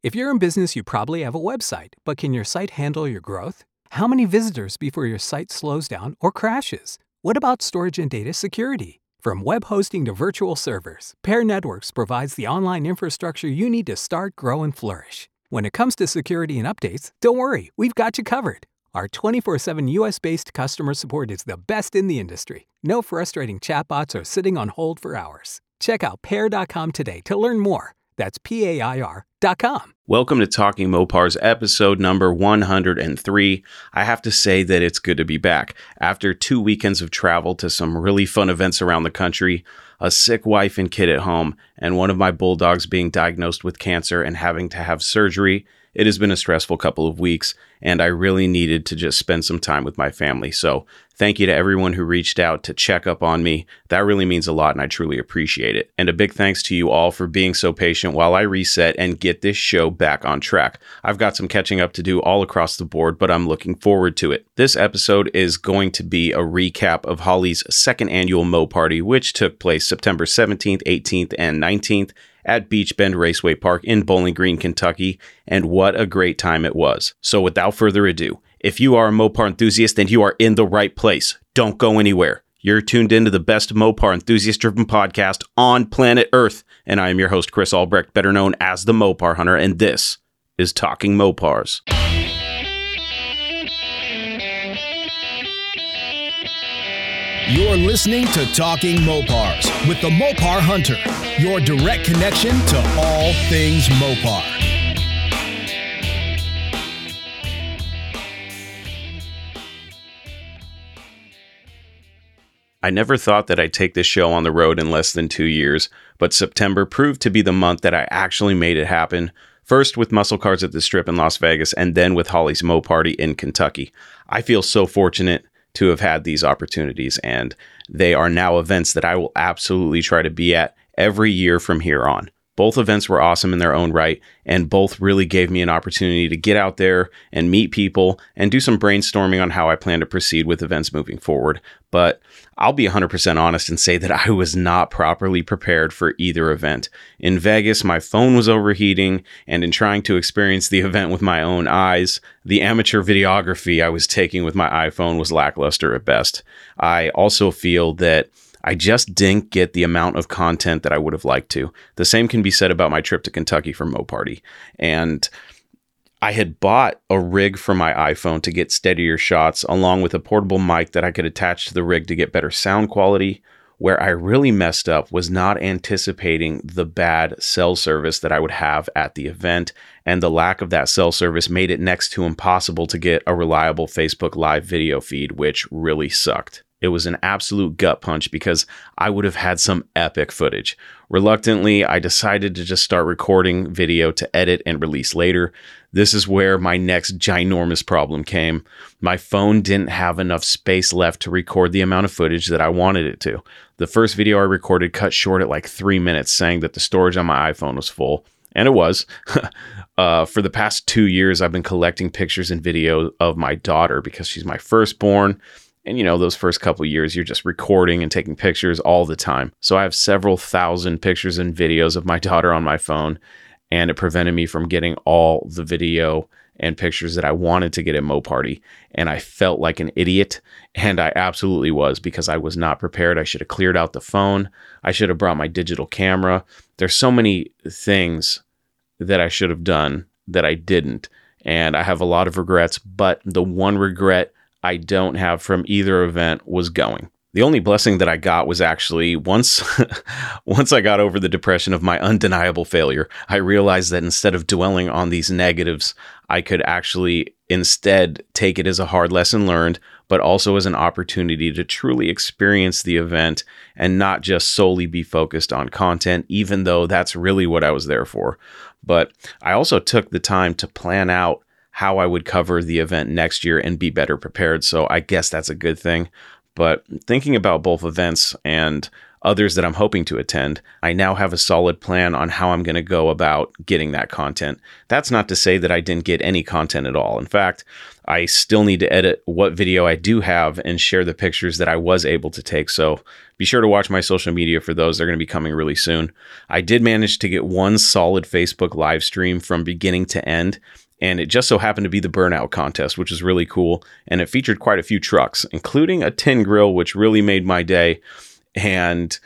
If you're in business, you probably have a website, but can your site handle your growth? How many visitors before your site slows down or crashes? What about storage and data security? From web hosting to virtual servers, Pair Networks provides the online infrastructure you need to start, grow, and flourish. When it comes to security and updates, don't worry, we've got you covered. Our 24/7 US-based customer support is the best in the industry. No frustrating chatbots or sitting on hold for hours. Check out pair.com today to learn more. That's PAIR.com. Welcome to Talking Mopars, episode number 103. I have to say that it's good to be back. After 2 weekends of travel to some really fun events around the country, a sick wife and kid at home, and one of my bulldogs being diagnosed with cancer and having to have surgery, it has been a stressful couple of weeks, and I really needed to just spend some time with my family. So thank you to everyone who reached out to check up on me. That really means a lot, and I truly appreciate it. And a big thanks to you all for being so patient while I reset and get this show back on track. I've got some catching up to do all across the board, but I'm looking forward to it. This episode is going to be a recap of Holley's second annual Mo Party, which took place September 17th, 18th, and 19th. At Beach Bend Raceway Park in Bowling Green, Kentucky, and what a great time it was. So without further ado, if you are a Mopar enthusiast, then you are in the right place. Don't go anywhere. You're tuned into the best Mopar enthusiast-driven podcast on planet Earth, and I am your host, Chris Albrecht, better known as the Mopar Hunter, and this is Talking Mopars. You're listening to Talking Mopars with the Mopar Hunter, your direct connection to all things Mopar. I never thought that I'd take this show on the road in less than 2 years, but September proved to be the month that I actually made it happen. First with Muscle Cars at the Strip in Las Vegas, and then with Holley's Mo Party in Kentucky. I feel so fortunate to have had these opportunities, and they are now events that I will absolutely try to be at every year from here on. Both events were awesome in their own right, and both really gave me an opportunity to get out there and meet people and do some brainstorming on how I plan to proceed with events moving forward. But I'll be 100% honest and say that I was not properly prepared for either event. In Vegas, my phone was overheating, and in trying to experience the event with my own eyes, the amateur videography I was taking with my iPhone was lackluster at best. I also feel that I just didn't get the amount of content that I would have liked to. The same can be said about my trip to Kentucky for Mo Party. And I had bought a rig for my iPhone to get steadier shots, along with a portable mic that I could attach to the rig to get better sound quality. Where I really messed up was not anticipating the bad cell service that I would have at the event, and the lack of that cell service made it next to impossible to get a reliable Facebook Live video feed, which really sucked. It was an absolute gut punch because I would have had some epic footage. Reluctantly, I decided to just start recording video to edit and release later. This is where my next ginormous problem came. My phone didn't have enough space left to record the amount of footage that I wanted it to. The first video I recorded cut short at like 3 minutes, saying that the storage on my iPhone was full. And it was. For the past 2 years, I've been collecting pictures and video of my daughter because she's my firstborn. And, you know, those first couple years, you're just recording and taking pictures all the time. So I have several thousand pictures and videos of my daughter on my phone, and it prevented me from getting all the video and pictures that I wanted to get at Mo Party. And I felt like an idiot, and I absolutely was, because I was not prepared. I should have cleared out the phone. I should have brought my digital camera. There's so many things that I should have done that I didn't. And I have a lot of regrets, but the one regret I don't have from either event was going. The only blessing that I got was actually once I got over the depression of my undeniable failure, I realized that instead of dwelling on these negatives, I could actually instead take it as a hard lesson learned, but also as an opportunity to truly experience the event and not just solely be focused on content, even though that's really what I was there for. But I also took the time to plan out how I would cover the event next year and be better prepared. So I guess that's a good thing. But thinking about both events and others that I'm hoping to attend, I now have a solid plan on how I'm going to go about getting that content. That's not to say that I didn't get any content at all. In fact, I still need to edit what video I do have and share the pictures that I was able to take. So be sure to watch my social media for those. They're going to be coming really soon. I did manage to get one solid Facebook live stream from beginning to end. And it just so happened to be the burnout contest, which is really cool. And it featured quite a few trucks, including a tin grill, which really made my day. And,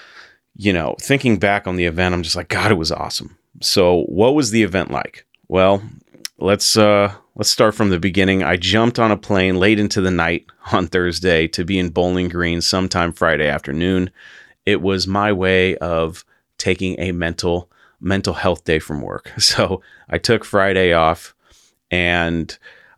thinking back on the event, I'm just like, God, it was awesome. So what was the event like? Well, let's start from the beginning. I jumped on a plane late into the night on Thursday to be in Bowling Green sometime Friday afternoon. It was my way of taking a mental health day from work. So I took Friday off and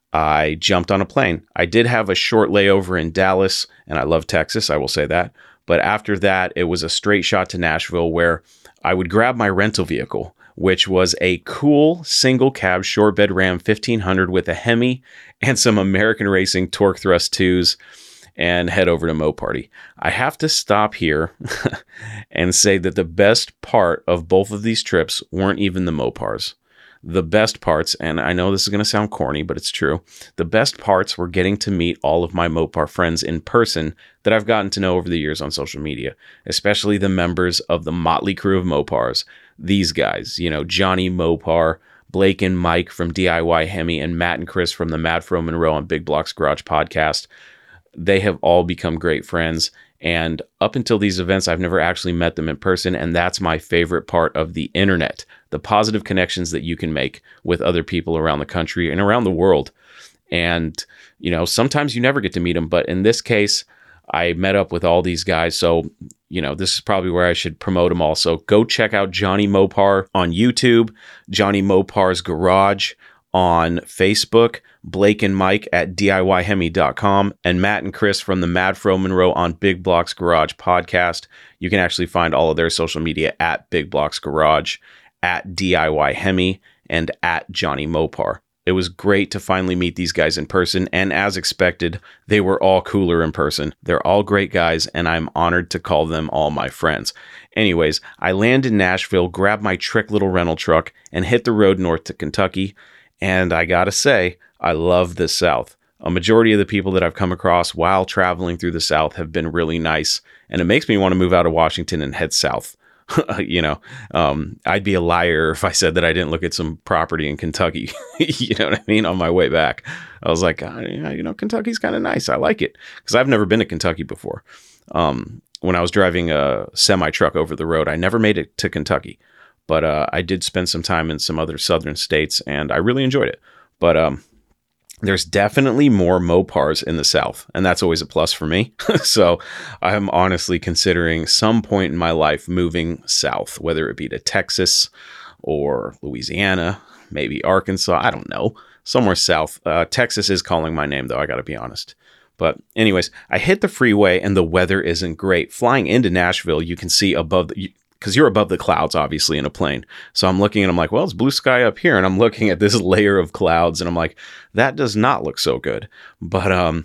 I jumped on a plane. I did have a short layover in Dallas, and I love Texas, I will say that. But after that, it was a straight shot to Nashville, where I would grab my rental vehicle, which was a cool single cab short bed Ram 1500 with a Hemi and some American Racing Torque Thrust 2s, and head over to Mo Party. I have to stop here and say that the best part of both of these trips weren't even the Mopars. The best parts, and I know this is going to sound corny, but it's true. The best parts were getting to meet all of my Mopar friends in person that I've gotten to know over the years on social media, especially the members of the motley crew of Mopars. These guys, Johnny Mopar, Blake and Mike from DIY Hemi, and Matt and Chris from the Mad Fro Monroe on Big Blocks Garage podcast. They have all become great friends. And up until these events, I've never actually met them in person. And that's my favorite part of the internet, the positive connections that you can make with other people around the country and around the world. And, sometimes you never get to meet them. But in this case, I met up with all these guys. So, this is probably where I should promote them all. So go check out Johnny Mopar on YouTube, Johnny Mopar's Garage on Facebook, Blake and Mike at DIYHemi.com, and Matt and Chris from the Mad Fro Monroe on Big Blocks Garage podcast. You can actually find all of their social media at Big Blocks Garage, at DIY Hemi, and at Johnny Mopar. It was great to finally meet these guys in person, and as expected, they were all cooler in person. They're all great guys, and I'm honored to call them all my friends. Anyways, I land in Nashville, grab my trick little rental truck, and hit the road north to Kentucky. And I gotta say, I love the South. A majority of the people that I've come across while traveling through the South have been really nice, and it makes me want to move out of Washington and head south. I'd be a liar if I said that I didn't look at some property in Kentucky, you know what I mean, on my way back. I was like, Kentucky's kind of nice. I like it, because I've never been to Kentucky before. When I was driving a semi-truck over the road, I never made it to Kentucky. But I did spend some time in some other southern states, and I really enjoyed it. But there's definitely more Mopars in the South, and that's always a plus for me. So I'm honestly considering some point in my life moving south, whether it be to Texas or Louisiana, maybe Arkansas. I don't know. Somewhere south. Texas is calling my name, though, I got to be honest. But anyways, I hit the freeway, and the weather isn't great. Flying into Nashville, you can see above because you're above the clouds, obviously, in a plane. So I'm looking and I'm like, well, it's blue sky up here. And I'm looking at this layer of clouds and I'm like, that does not look so good. But,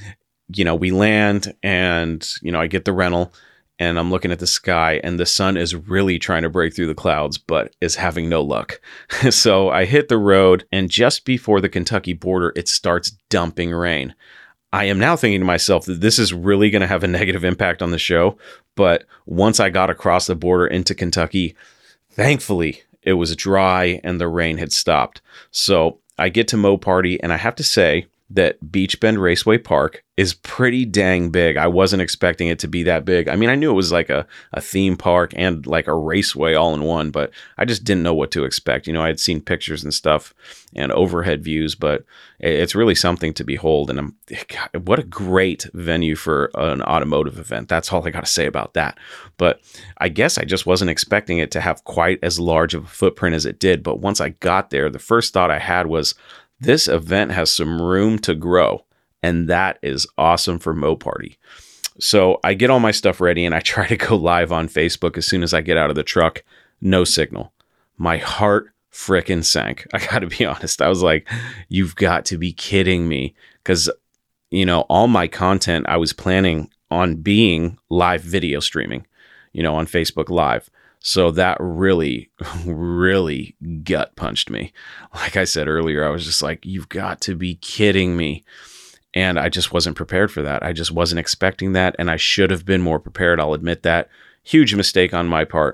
we land and, I get the rental and I'm looking at the sky and the sun is really trying to break through the clouds, but is having no luck. So I hit the road, and just before the Kentucky border, it starts dumping rain. I am now thinking to myself that this is really going to have a negative impact on the show. But once I got across the border into Kentucky, thankfully it was dry and the rain had stopped. So I get to Mo Party, and I have to say that Beach Bend Raceway Park is pretty dang big. I wasn't expecting it to be that big. I mean, I knew it was like a theme park and like a raceway all in one, but I just didn't know what to expect. I had seen pictures and stuff and overhead views, but it's really something to behold. And God, what a great venue for an automotive event. That's all I got to say about that. But I guess I just wasn't expecting it to have quite as large of a footprint as it did. But once I got there, the first thought I had was, this event has some room to grow, and that is awesome for Mo Party. So I get all my stuff ready, and I try to go live on Facebook as soon as I get out of the truck. No signal. My heart frickin' sank. I got to be honest. I was like, you've got to be kidding me. Because, all my content I was planning on being live video streaming. on Facebook Live. So that really, really gut punched me. Like I said earlier, I was just like, you've got to be kidding me. And I just wasn't prepared for that. I just wasn't expecting that. And I should have been more prepared. I'll admit that. Huge mistake on my part.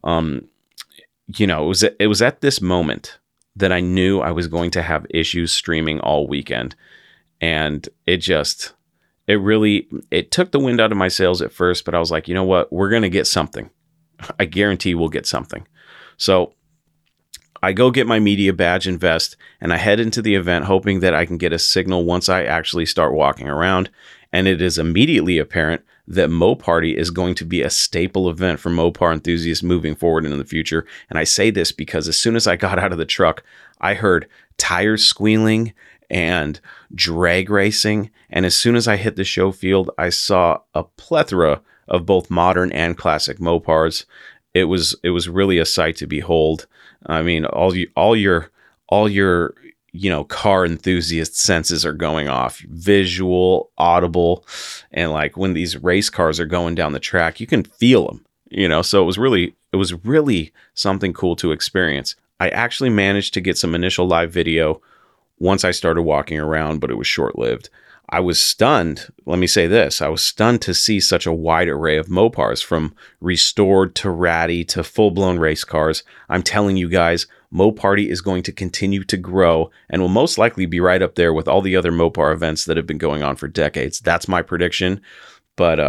It was at this moment that I knew I was going to have issues streaming all weekend. And it took the wind out of my sails at first, but I was like, you know what? We're going to get something. I guarantee we'll get something. So I go get my media badge and vest, and I head into the event hoping that I can get a signal once I actually start walking around. And it is immediately apparent that Moparty is going to be a staple event for Mopar enthusiasts moving forward into the future. And I say this because as soon as I got out of the truck, I heard tires squealing and drag racing. And as soon as I hit the show field, I saw a plethora of both modern and classic Mopars. It was really a sight to behold. I mean, all your car enthusiast senses are going off, visual, audible, and like when these race cars are going down the track, you can feel them, so it was really something cool to experience. I actually managed to get some initial live video once I started walking around, but it was short-lived. I was stunned. Let me say this. I was stunned to see such a wide array of Mopars, from restored to ratty to full-blown race cars. I'm telling you guys, Moparty is going to continue to grow and will most likely be right up there with all the other Mopar events that have been going on for decades. That's my prediction. But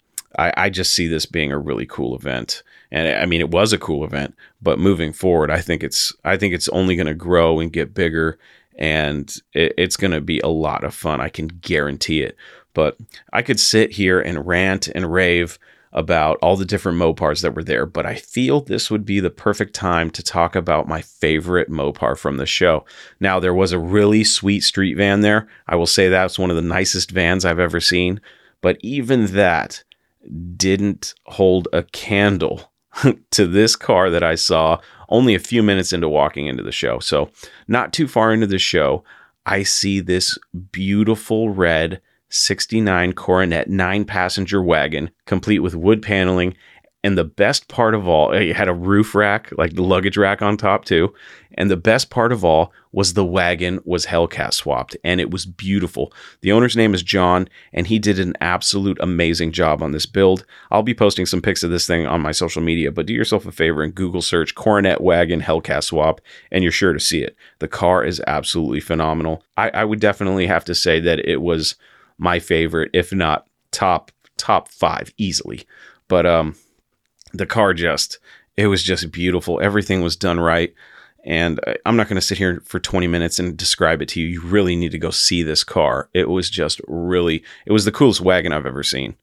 I just see this being a really cool event. And I mean, it was a cool event, but moving forward, I think it's only going to grow and get bigger. And it's going to be a lot of fun. I can guarantee it. But I could sit here and rant and rave about all the different Mopars that were there, but I feel this would be the perfect time to talk about my favorite Mopar from the show. Now, there was a really sweet street van there. I will say that's one of the nicest vans I've ever seen, but even that didn't hold a candle to this car that I saw only a few minutes into walking into the show. So not too far into the show, I see this beautiful red 69 Coronet 9-passenger wagon, complete with wood paneling. And the best part of all, it had a roof rack, like the luggage rack on top too. And the best part of all was the wagon was Hellcat swapped, and it was beautiful. The owner's name is John, and he did an absolute amazing job on this build. I'll be posting some pics of this thing on my social media, but do yourself a favor and Google search Coronet wagon Hellcat swap, and you're sure to see it. The car is absolutely phenomenal. I would definitely have to say that it was my favorite, if not top 5 easily. But the car it was just beautiful. Everything was done right. And I'm not going to sit here for 20 minutes and describe it to you. You really need to go see this car. It was just it was the coolest wagon I've ever seen.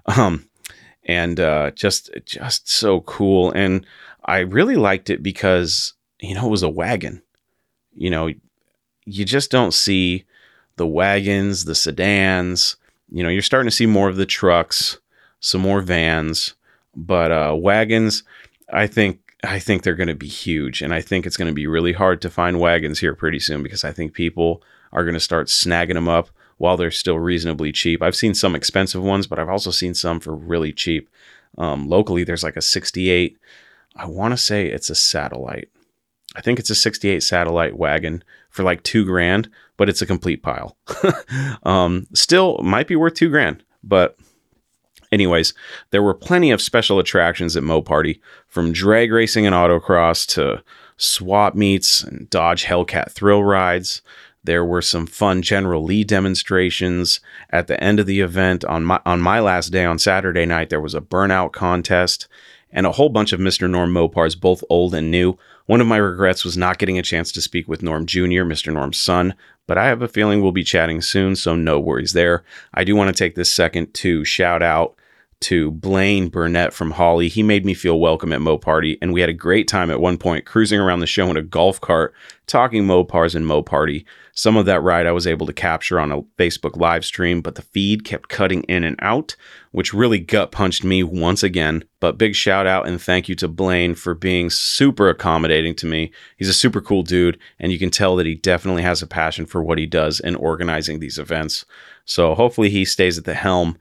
Just so cool. And I really liked it because, it was a wagon. You just don't see the wagons, the sedans. You're starting to see more of the trucks, some more vans. But wagons, I think they're going to be huge, and I think it's going to be really hard to find wagons here pretty soon, because I think people are going to start snagging them up while they're still reasonably cheap. I've seen some expensive ones, but I've also seen some for really cheap. Locally, there's like a 68. I want to say it's a Satellite. I think it's a 68 Satellite wagon for like $2,000, but it's a complete pile. Still might be worth $2,000, but anyways, there were plenty of special attractions at Moparty, from drag racing and autocross to swap meets and Dodge Hellcat thrill rides. There were some fun General Lee demonstrations. At the end of the event, on my last day on Saturday night, there was a burnout contest and a whole bunch of Mr. Norm Mopars, both old and new. One of my regrets was not getting a chance to speak with Norm Jr., Mr. Norm's son, but I have a feeling we'll be chatting soon, so no worries there. I do want to take this second to shout out to Blaine Burnett from Holly. He made me feel welcome at Moparty, and we had a great time at one point cruising around the show in a golf cart, talking Mopars and Moparty. Some of that ride I was able to capture on a Facebook live stream, but the feed kept cutting in and out, which really gut punched me once again. But big shout out and thank you to Blaine for being super accommodating to me. He's a super cool dude, and you can tell that he definitely has a passion for what he does in organizing these events. So hopefully he stays at the helm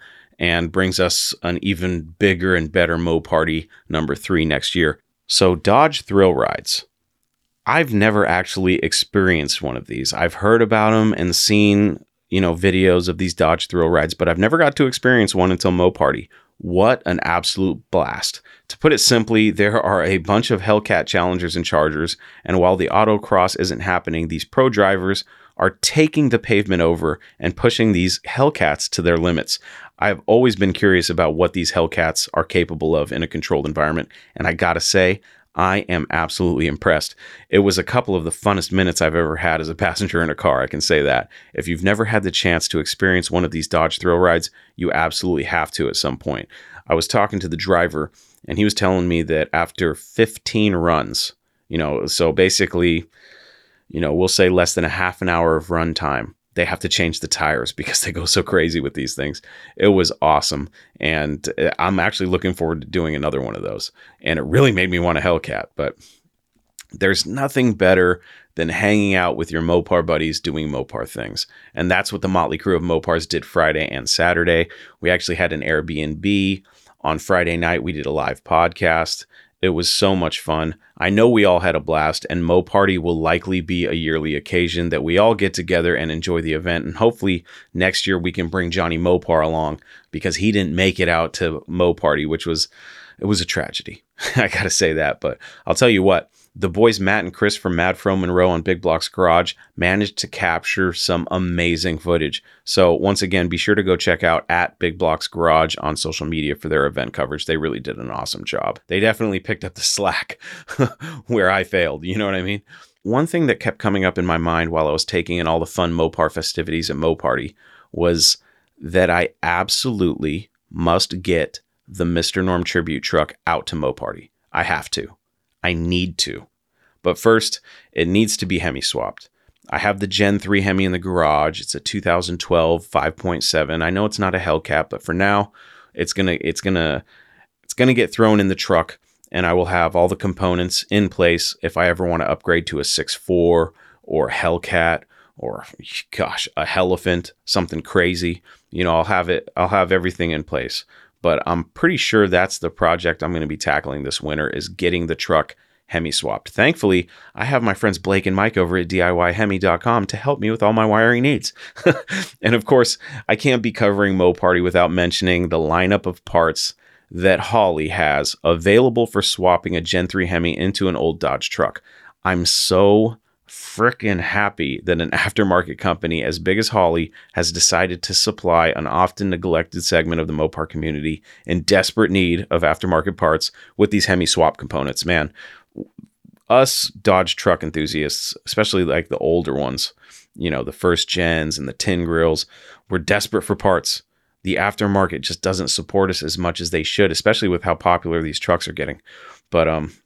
and brings us an even bigger and better Mo Party number 3 next year. So Dodge Thrill Rides. I've never actually experienced one of these. I've heard about them and seen, videos of these Dodge Thrill Rides, but I've never got to experience one until Mo Party. What an absolute blast. To put it simply, there are a bunch of Hellcat Challengers and Chargers, and while the autocross isn't happening, these pro drivers are taking the pavement over and pushing these Hellcats to their limits. I've always been curious about what these Hellcats are capable of in a controlled environment, and I gotta say, I am absolutely impressed. It was a couple of the funnest minutes I've ever had as a passenger in a car, I can say that. If you've never had the chance to experience one of these Dodge Thrill Rides, you absolutely have to at some point. I was talking to the driver, and he was telling me that after 15 runs, so basically, we'll say less than a half an hour of run time, they have to change the tires because they go so crazy with these things. It was awesome. And I'm actually looking forward to doing another one of those. And it really made me want a Hellcat, but there's nothing better than hanging out with your Mopar buddies doing Mopar things. And that's what the motley crew of Mopars did Friday and Saturday. We actually had an Airbnb. On Friday night, we did a live podcast. It was so much fun. I know we all had a blast, and Mo Party will likely be a yearly occasion that we all get together and enjoy the event. And hopefully next year we can bring Johnny Mopar along because he didn't make it out to Mo Party, it was a tragedy. I got to say that, but I'll tell you what, the boys Matt and Chris from Mad Fro Monroe on Big Block's Garage managed to capture some amazing footage. So once again, be sure to go check out at Big Block's Garage on social media for their event coverage. They really did an awesome job. They definitely picked up the slack where I failed. You know what I mean? One thing that kept coming up in my mind while I was taking in all the fun Mopar festivities at Mo Party was that I absolutely must get the Mr. Norm tribute truck out to Mo Party. I have to. I need to. But first, it needs to be Hemi swapped. I have the Gen 3 Hemi in the garage. It's a 2012 5.7. I know it's not a Hellcat, but for now, it's gonna get thrown in the truck, and I will have all the components in place if I ever want to upgrade to a 6.4 or Hellcat or a Hellephant, something crazy. I'll have everything in place. But I'm pretty sure that's the project I'm going to be tackling this winter, is getting the truck Hemi swapped. Thankfully, I have my friends Blake and Mike over at DIYHemi.com to help me with all my wiring needs. And of course, I can't be covering Mo Party without mentioning the lineup of parts that Holley has available for swapping a Gen 3 Hemi into an old Dodge truck. I'm so freaking happy that an aftermarket company as big as Holley has decided to supply an often neglected segment of the Mopar community in desperate need of aftermarket parts with these Hemi swap components. Man, us Dodge truck enthusiasts, especially like the older ones, the first gens and the tin grills, we're desperate for parts. The aftermarket just doesn't support us as much as they should, especially with how popular these trucks are getting. But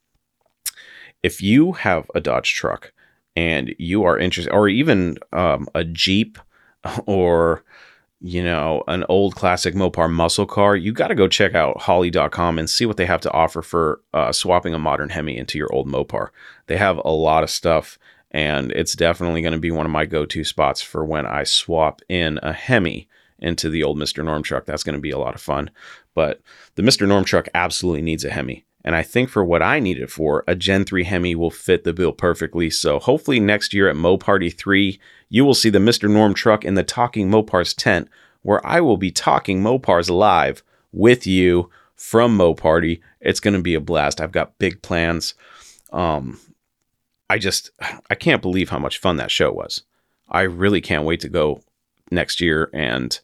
if you have a Dodge truck and you are interested, or even a Jeep or, an old classic Mopar muscle car, you got to go check out Holley.com and see what they have to offer for swapping a modern Hemi into your old Mopar. They have a lot of stuff, and it's definitely going to be one of my go-to spots for when I swap in a Hemi into the old Mr. Norm truck. That's going to be a lot of fun. But the Mr. Norm truck absolutely needs a Hemi. And I think for what I need it for, a Gen 3 Hemi will fit the bill perfectly. So hopefully next year at Mo Party 3, you will see the Mr. Norm truck in the Talking Mopars tent, where I will be talking Mopars live with you from Mo Party. It's going to be a blast. I've got big plans. I can't believe how much fun that show was. I really can't wait to go next year, and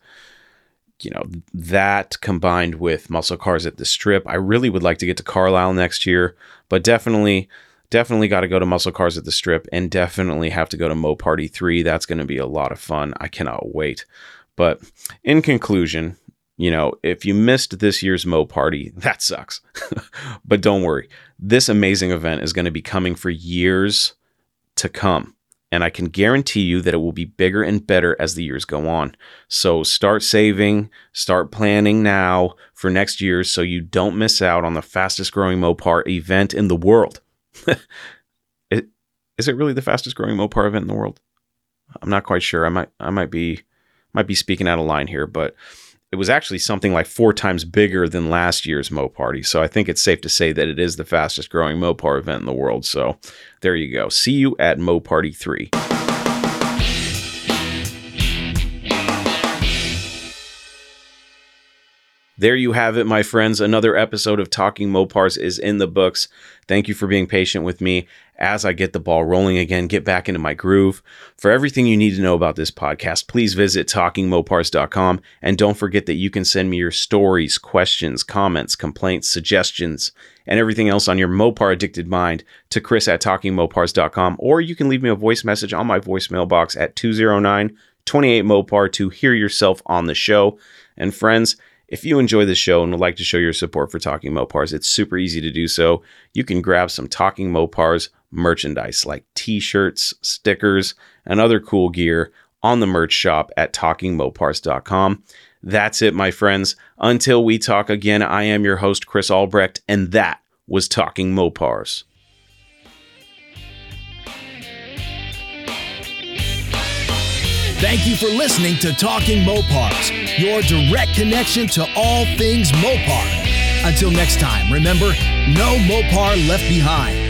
that combined with muscle cars at the Strip, I really would like to get to Carlisle next year, but definitely got to go to muscle cars at the Strip, and definitely have to go to Mo Party 3. That's going to be a lot of fun. I cannot wait. But in conclusion, if you missed this year's Mo Party, that sucks. But don't worry. This amazing event is going to be coming for years to come. And I can guarantee you that it will be bigger and better as the years go on. So start saving, start planning now for next year so you don't miss out on the fastest growing Mopar event in the world. Is it really the fastest growing Mopar event in the world? I'm not quite sure. I might be speaking out of line here, but it was actually something like 4 times bigger than last year's Moparty. So I think it's safe to say that it is the fastest growing Mopar event in the world. So there you go. See you at Moparty 3. There you have it, my friends. Another episode of Talking Mopars is in the books. Thank you for being patient with me as I get the ball rolling again, get back into my groove. For everything you need to know about this podcast, please visit TalkingMopars.com. And don't forget that you can send me your stories, questions, comments, complaints, suggestions, and everything else on your Mopar addicted mind to Chris@TalkingMopars.com. Or you can leave me a voice message on my voicemail box at 209-28-MOPAR to hear yourself on the show. And friends, if you enjoy the show and would like to show your support for Talking Mopars, it's super easy to do so. You can grab some Talking Mopars merchandise like t-shirts, stickers, and other cool gear on the merch shop at TalkingMopars.com. That's it, my friends. Until we talk again, I am your host, Chris Albrecht, and that was Talking Mopars. Thank you for listening to Talking Mopars, your direct connection to all things Mopar. Until next time, remember, no Mopar left behind.